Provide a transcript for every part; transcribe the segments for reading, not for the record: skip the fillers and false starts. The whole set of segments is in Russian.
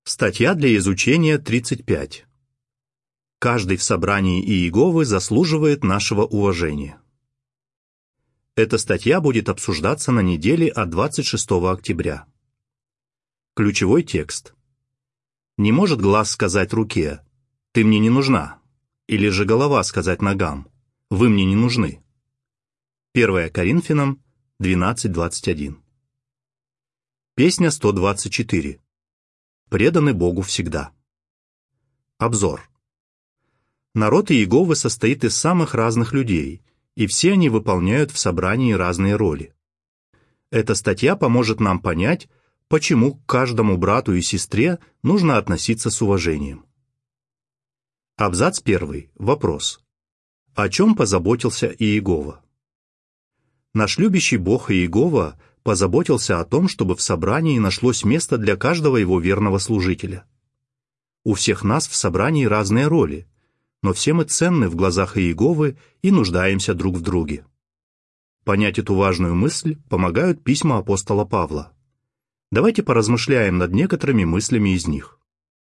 Статья для изучения 35. Каждый в собрании Иеговы заслуживает нашего уважения. Эта статья будет обсуждаться на неделе от 26 октября. Ключевой текст. Не может глаз сказать руке «ты мне не нужна», или же голова сказать ногам «вы мне не нужны». 1 Коринфянам 12:21. Песня 124. Преданы Богу всегда. Обзор. Народ Иеговы состоит из самых разных людей, и все они выполняют в собрании разные роли. Эта статья поможет нам понять, почему к каждому брату и сестре нужно относиться с уважением. Абзац 1. Вопрос. О чем позаботился Иегова? Наш любящий Бог Иегова позаботился о том, чтобы в собрании нашлось место для каждого его верного служителя. У всех нас в собрании разные роли, но все мы ценны в глазах Иеговы и нуждаемся друг в друге. Понять эту важную мысль помогают письма апостола Павла. Давайте поразмышляем над некоторыми мыслями из них.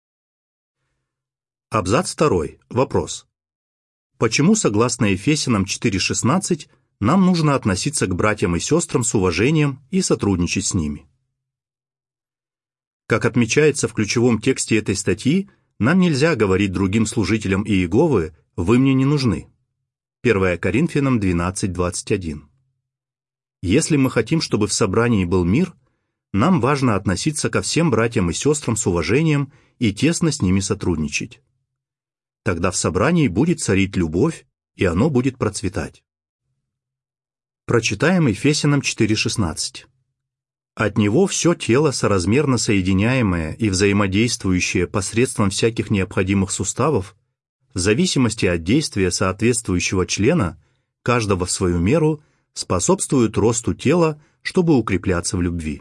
Абзац 2. Вопрос. Почему, согласно Ефесянам 4:16, нам нужно относиться к братьям и сестрам с уважением и сотрудничать с ними? Как отмечается в ключевом тексте этой статьи, нам нельзя говорить другим служителям Иеговы «вы мне не нужны». 1 Коринфянам 12:21. Если мы хотим, чтобы в собрании был мир, нам важно относиться ко всем братьям и сестрам с уважением и тесно с ними сотрудничать. Тогда в собрании будет царить любовь, и оно будет процветать. Прочитаем Ефесянам 4:16. От него все тело, соразмерно соединяемое и взаимодействующее посредством всяких необходимых суставов, в зависимости от действия соответствующего члена, каждого в свою меру, способствует росту тела, чтобы укрепляться в любви.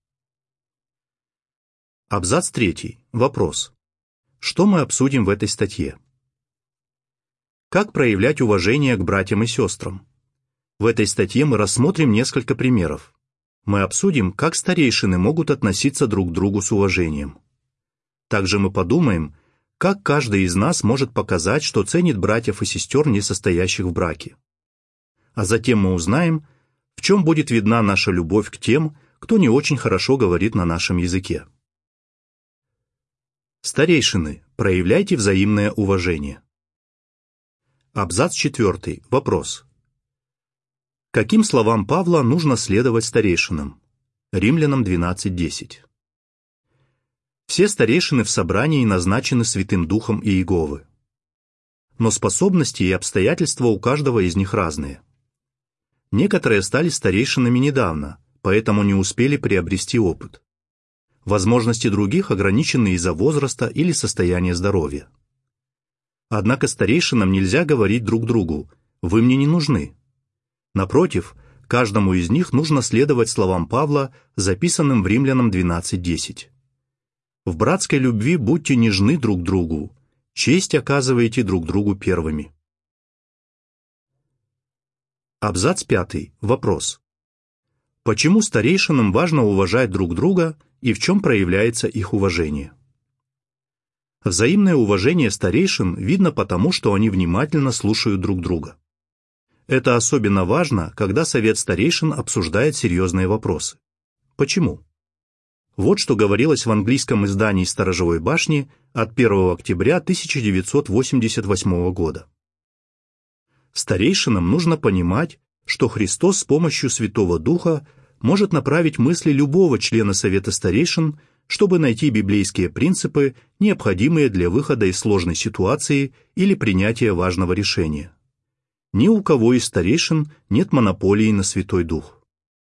Абзац 3. Вопрос. Что мы обсудим в этой статье? Как проявлять уважение к братьям и сестрам? В этой статье мы рассмотрим несколько примеров. Мы обсудим, как старейшины могут относиться друг к другу с уважением. Также мы подумаем, как каждый из нас может показать, что ценит братьев и сестер, не состоящих в браке. А затем мы узнаем, в чем будет видна наша любовь к тем, кто не очень хорошо говорит на нашем языке. Старейшины, проявляйте взаимное уважение. Абзац 4. Вопрос. Каким словам Павла нужно следовать старейшинам? Римлянам 12:10. Все старейшины в собрании назначены Святым Духом Иеговы. Но способности и обстоятельства у каждого из них разные. Некоторые стали старейшинами недавно, поэтому не успели приобрести опыт. Возможности других ограничены из-за возраста или состояния здоровья. Однако старейшинам нельзя говорить друг другу «вы мне не нужны». Напротив, каждому из них нужно следовать словам Павла, записанным в Римлянам 12:10. В братской любви будьте нежны друг другу, честь оказывайте друг другу первыми. Абзац 5. Вопрос. Почему старейшинам важно уважать друг друга и в чем проявляется их уважение? Взаимное уважение старейшин видно потому, что они внимательно слушают друг друга. Это особенно важно, когда совет старейшин обсуждает серьезные вопросы. Почему? Вот что говорилось в английском издании «Сторожевой башни» от 1 октября 1988 года. Старейшинам нужно понимать, что Христос с помощью Святого Духа может направить мысли любого члена Совета старейшин, чтобы найти библейские принципы, необходимые для выхода из сложной ситуации или принятия важного решения. Ни у кого из старейшин нет монополии на Святой Дух.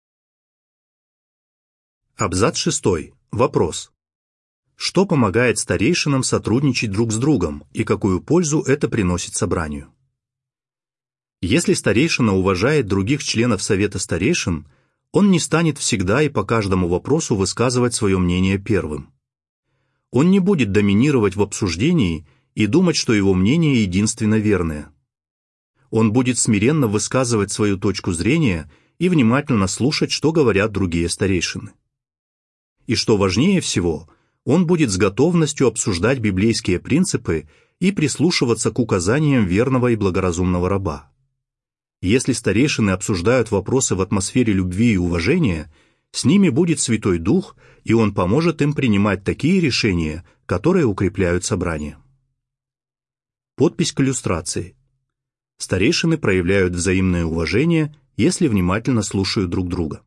Абзац 6. Вопрос. Что помогает старейшинам сотрудничать друг с другом и какую пользу это приносит собранию? Если старейшина уважает других членов Совета старейшин, он не станет всегда и по каждому вопросу высказывать свое мнение первым. Он не будет доминировать в обсуждении и думать, что его мнение единственно верное. Он будет смиренно высказывать свою точку зрения и внимательно слушать, что говорят другие старейшины. И что важнее всего, он будет с готовностью обсуждать библейские принципы и прислушиваться к указаниям верного и благоразумного раба. Если старейшины обсуждают вопросы в атмосфере любви и уважения, с ними будет Святой Дух, и он поможет им принимать такие решения, которые укрепляют собрание. Подпись к иллюстрации. Старейшины проявляют взаимное уважение, если внимательно слушают друг друга.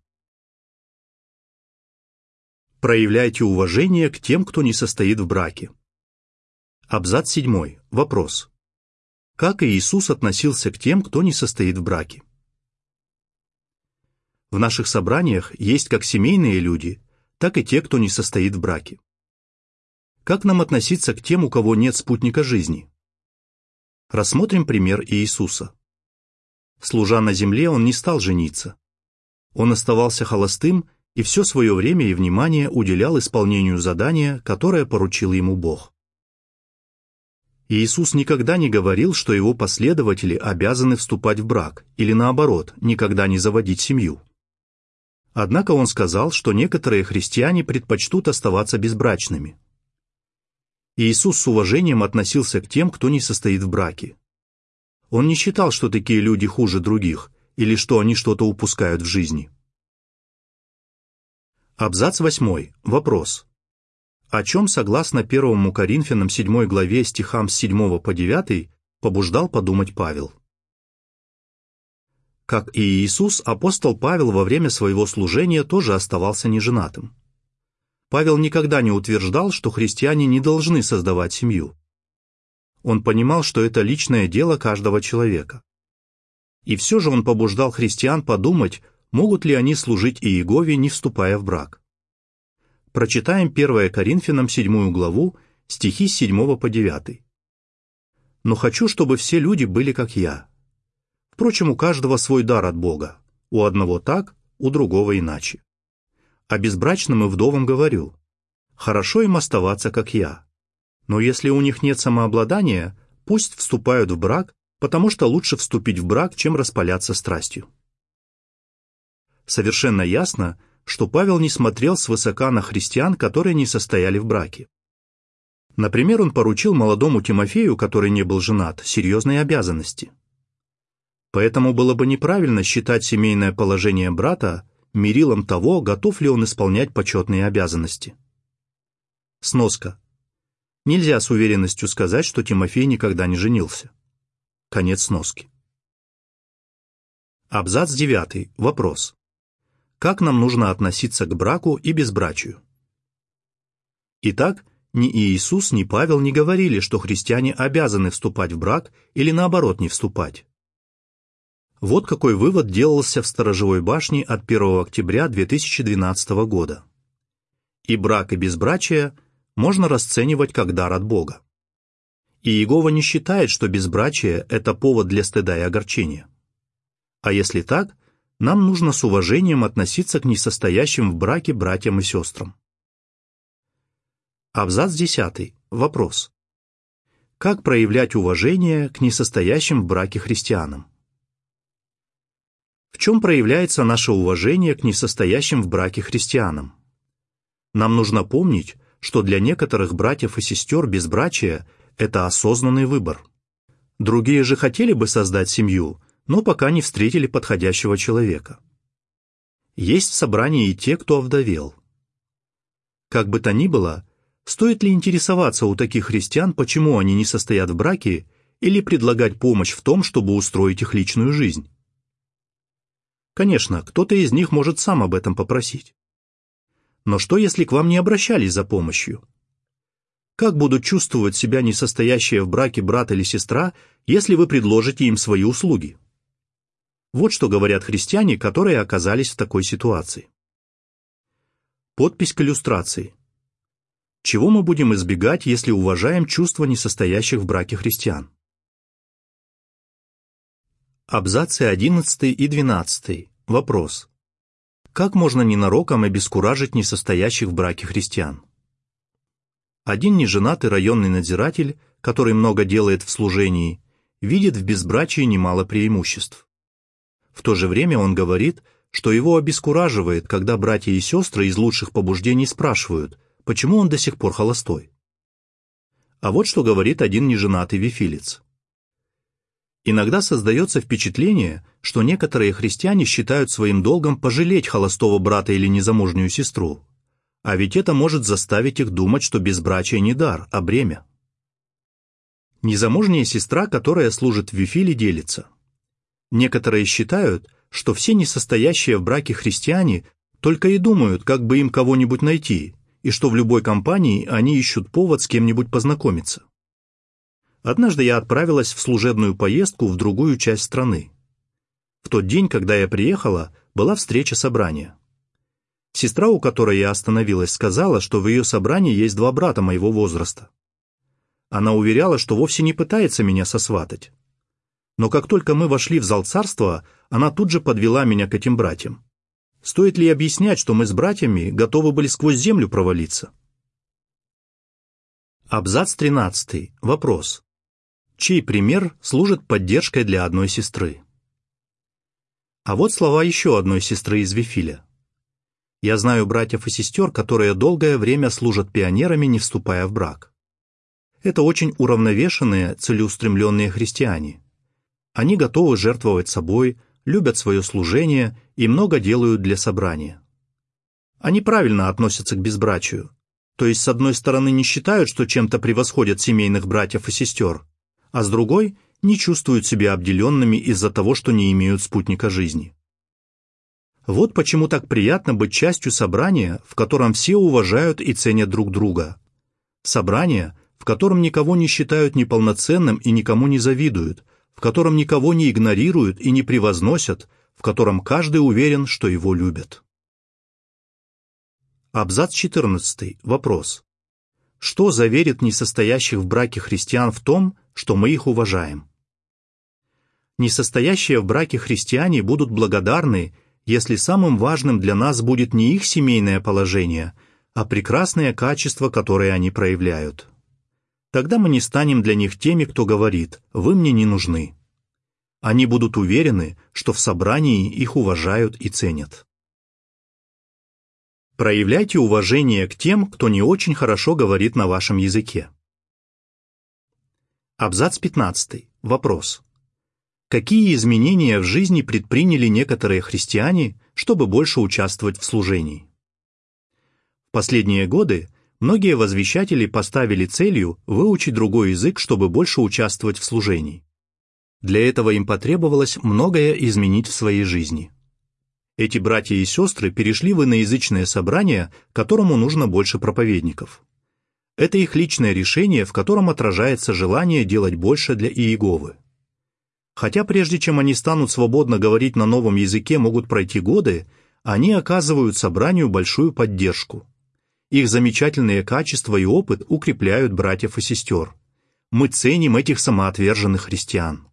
Проявляйте уважение к тем, кто не состоит в браке. Абзац 7. Вопрос. Как Иисус относился к тем, кто не состоит в браке? В наших собраниях есть как семейные люди, так и те, кто не состоит в браке. Как нам относиться к тем, у кого нет спутника жизни? Рассмотрим пример Иисуса. Служа на земле, он не стал жениться. Он оставался холостым и все свое время и внимание уделял исполнению задания, которое поручил ему Бог. Иисус никогда не говорил, что его последователи обязаны вступать в брак, или наоборот, никогда не заводить семью. Однако он сказал, что некоторые христиане предпочтут оставаться безбрачными. Иисус с уважением относился к тем, кто не состоит в браке. Он не считал, что такие люди хуже других, или что они что-то упускают в жизни. Абзац 8. Вопрос. О чем, согласно 1 Коринфянам 7 главе стихам с 7 по 9, побуждал подумать Павел? Как и Иисус, апостол Павел во время своего служения тоже оставался неженатым. Павел никогда не утверждал, что христиане не должны создавать семью. Он понимал, что это личное дело каждого человека. И все же он побуждал христиан подумать, могут ли они служить Иегове, не вступая в брак. Прочитаем 1 Коринфянам 7 главу, стихи с 7 по 9. «Но хочу, чтобы все люди были как я. Впрочем, у каждого свой дар от Бога, у одного так, у другого иначе. А безбрачным и вдовам говорю, хорошо им оставаться, как я. Но если у них нет самообладания, пусть вступают в брак, потому что лучше вступить в брак, чем распаляться страстью». Совершенно ясно, что Павел не смотрел свысока на христиан, которые не состояли в браке. Например, он поручил молодому Тимофею, который не был женат, серьезные обязанности. Поэтому было бы неправильно считать семейное положение брата мерилом того, готов ли он исполнять почетные обязанности. Сноска. Нельзя с уверенностью сказать, что Тимофей никогда не женился. Конец сноски. Абзац 9. Вопрос. Как нам нужно относиться к браку и безбрачию? Итак, ни Иисус, ни Павел не говорили, что христиане обязаны вступать в брак или наоборот не вступать. Вот какой вывод делался в Сторожевой башне от 1 октября 2012 года. И брак, и безбрачие можно расценивать как дар от Бога. И Иегова не считает, что безбрачие – это повод для стыда и огорчения. А если так, нам нужно с уважением относиться к несостоящим в браке братьям и сестрам. Абзац 10. Вопрос. Как проявлять уважение к несостоящим в браке христианам? В чем проявляется наше уважение к несостоящим в браке христианам? Нам нужно помнить, что для некоторых братьев и сестер безбрачие – это осознанный выбор. Другие же хотели бы создать семью, но пока не встретили подходящего человека. Есть в собрании и те, кто овдовел. Как бы то ни было, стоит ли интересоваться у таких христиан, почему они не состоят в браке, или предлагать помощь в том, чтобы устроить их личную жизнь? Конечно, кто-то из них может сам об этом попросить. Но что, если к вам не обращались за помощью? Как будут чувствовать себя несостоящие в браке брат или сестра, если вы предложите им свои услуги? Вот что говорят христиане, которые оказались в такой ситуации. Подпись к иллюстрации. Чего мы будем избегать, если уважаем чувства несостоящих в браке христиан? Абзацы 11 и 12. Вопрос. Как можно ненароком обескуражить несостоящих в браке христиан? Один неженатый районный надзиратель, который много делает в служении, видит в безбрачии немало преимуществ. В то же время он говорит, что его обескураживает, когда братья и сестры из лучших побуждений спрашивают, почему он до сих пор холостой. А вот что говорит один неженатый вифилец. Иногда создается впечатление, что некоторые христиане считают своим долгом пожалеть холостого брата или незамужнюю сестру, а ведь это может заставить их думать, что безбрачие не дар, а бремя. Незамужняя сестра, которая служит в Вифиле, делится. Некоторые считают, что все несостоящие в браке христиане только и думают, как бы им кого-нибудь найти, и что в любой компании они ищут повод с кем-нибудь познакомиться. Однажды я отправилась в служебную поездку в другую часть страны. В тот день, когда я приехала, была встреча собрания. Сестра, у которой я остановилась, сказала, что в ее собрании есть 2 брата моего возраста. Она уверяла, что вовсе не пытается меня сосватать. Но как только мы вошли в зал царства, она тут же подвела меня к этим братьям. Стоит ли объяснять, что мы с братьями готовы были сквозь землю провалиться? Абзац 13. Вопрос. Чей пример служит поддержкой для одной сестры? А вот слова еще одной сестры из Вифиля. Я знаю братьев и сестер, которые долгое время служат пионерами, не вступая в брак. Это очень уравновешенные, целеустремленные христиане. Они готовы жертвовать собой, любят свое служение и много делают для собрания. Они правильно относятся к безбрачию, то есть с одной стороны не считают, что чем-то превосходят семейных братьев и сестер, а с другой не чувствуют себя обделенными из-за того, что не имеют спутника жизни. Вот почему так приятно быть частью собрания, в котором все уважают и ценят друг друга. Собрание, в котором никого не считают неполноценным и никому не завидуют, в котором никого не игнорируют и не превозносят, в котором каждый уверен, что его любят. Абзац 14. Вопрос. Что заверит несостоящих в браке христиан в том, что мы их уважаем? Несостоящие в браке христиане будут благодарны, если самым важным для нас будет не их семейное положение, а прекрасные качества, которые они проявляют. Тогда мы не станем для них теми, кто говорит «вы мне не нужны». Они будут уверены, что в собрании их уважают и ценят. Проявляйте уважение к тем, кто не очень хорошо говорит на вашем языке. Абзац 15. Вопрос. Какие изменения в жизни предприняли некоторые христиане, чтобы больше участвовать в служении? В последние годы многие возвещатели поставили целью выучить другой язык, чтобы больше участвовать в служении. Для этого им потребовалось многое изменить в своей жизни. Эти братья и сестры перешли в иноязычное собрание, которому нужно больше проповедников. Это их личное решение, в котором отражается желание делать больше для Иеговы. Хотя прежде чем они станут свободно говорить на новом языке, могут пройти годы, они оказывают собранию большую поддержку. Их замечательные качества и опыт укрепляют братьев и сестер. Мы ценим этих самоотверженных христиан.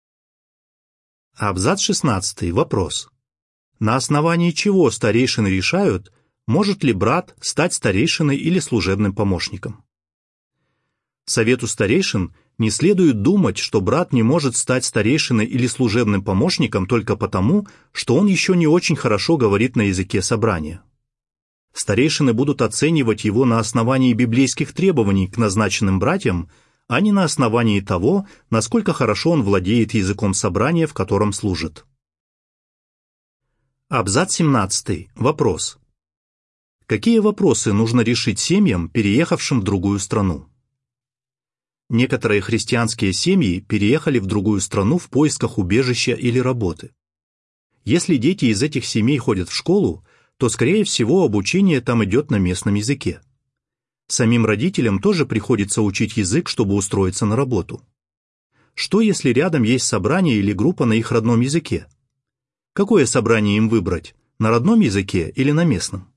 Абзац 16. Вопрос. На основании чего старейшины решают, может ли брат стать старейшиной или служебным помощником? Совету старейшин не следует думать, что брат не может стать старейшиной или служебным помощником только потому, что он еще не очень хорошо говорит на языке собрания. Старейшины будут оценивать его на основании библейских требований к назначенным братьям, а не на основании того, насколько хорошо он владеет языком собрания, в котором служит. Абзац 17. Вопрос. Какие вопросы нужно решить семьям, переехавшим в другую страну? Некоторые христианские семьи переехали в другую страну в поисках убежища или работы. Если дети из этих семей ходят в школу, то, скорее всего, обучение там идет на местном языке. Самим родителям тоже приходится учить язык, чтобы устроиться на работу. Что, если рядом есть собрание или группа на их родном языке? Какое собрание им выбрать, на родном языке или на местном?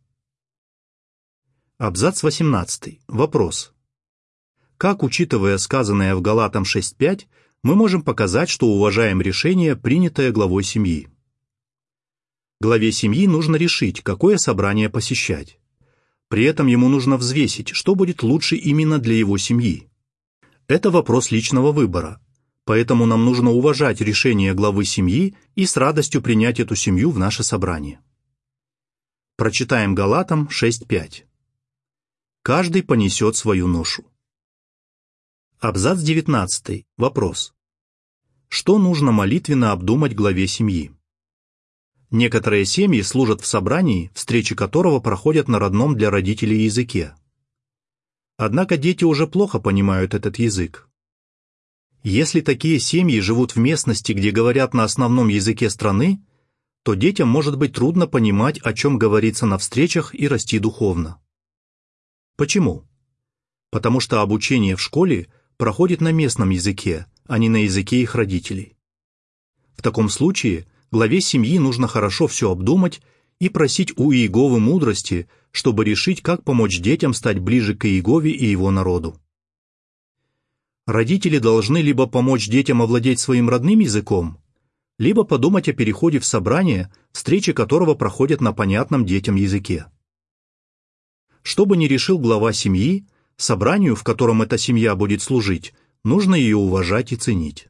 Абзац 18. Вопрос. Как, учитывая сказанное в Галатам 6.5, мы можем показать, что уважаем решение, принятое главой семьи? Главе семьи нужно решить, какое собрание посещать. При этом ему нужно взвесить, что будет лучше именно для его семьи. Это вопрос личного выбора, поэтому нам нужно уважать решение главы семьи и с радостью принять эту семью в наше собрание. Прочитаем Галатам 6.5. Каждый понесет свою ношу. Абзац 19. Вопрос. Что нужно молитвенно обдумать главе семьи? Некоторые семьи служат в собрании, встречи которого проходят на родном для родителей языке. Однако дети уже плохо понимают этот язык. Если такие семьи живут в местности, где говорят на основном языке страны, то детям может быть трудно понимать, о чем говорится на встречах, и расти духовно. Почему? Потому что обучение в школе проходит на местном языке, а не на языке их родителей. В таком случае главе семьи нужно хорошо все обдумать и просить у Иеговы мудрости, чтобы решить, как помочь детям стать ближе к Иегове и его народу. Родители должны либо помочь детям овладеть своим родным языком, либо подумать о переходе в собрание, встречи которого проходят на понятном детям языке. Что бы ни решил глава семьи, собранию, в котором эта семья будет служить, нужно ее уважать и ценить.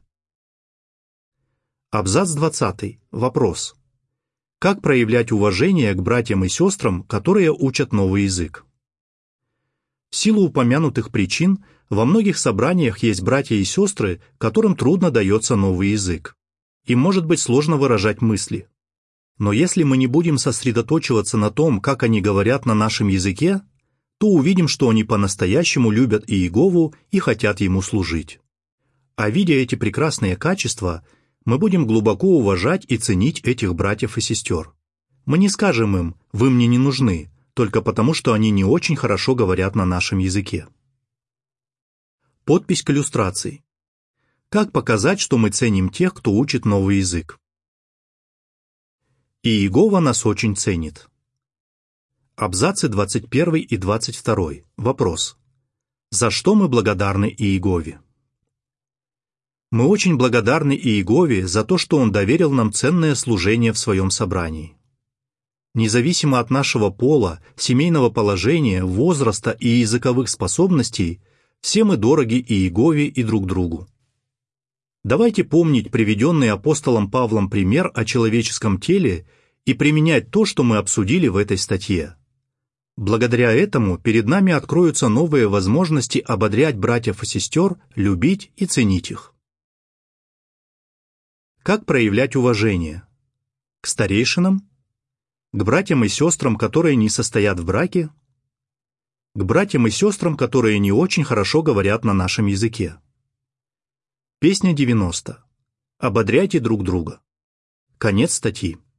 Абзац 20. Вопрос. Как проявлять уважение к братьям и сестрам, которые учат новый язык? В силу упомянутых причин во многих собраниях есть братья и сестры, которым трудно дается новый язык. Им может быть сложно выражать мысли. Но если мы не будем сосредоточиваться на том, как они говорят на нашем языке, то увидим, что они по-настоящему любят Иегову и хотят Ему служить. А видя эти прекрасные качества, мы будем глубоко уважать и ценить этих братьев и сестер. Мы не скажем им «вы мне не нужны», только потому, что они не очень хорошо говорят на нашем языке. Подпись к иллюстрации. Как показать, что мы ценим тех, кто учит новый язык? Иегова нас очень ценит. Абзацы 21 и 22. Вопрос. За что мы благодарны Иегове? Мы очень благодарны Иегове за то, что Он доверил нам ценное служение в своем собрании. Независимо от нашего пола, семейного положения, возраста и языковых способностей, все мы дороги Иегове и друг другу. Давайте помнить приведенный апостолом Павлом пример о человеческом теле и применять то, что мы обсудили в этой статье. Благодаря этому перед нами откроются новые возможности ободрять братьев и сестер, любить и ценить их. Как проявлять уважение? К старейшинам? К братьям и сестрам, которые не состоят в браке? К братьям и сестрам, которые не очень хорошо говорят на нашем языке? Песня 90. Ободряйте друг друга. Конец статьи.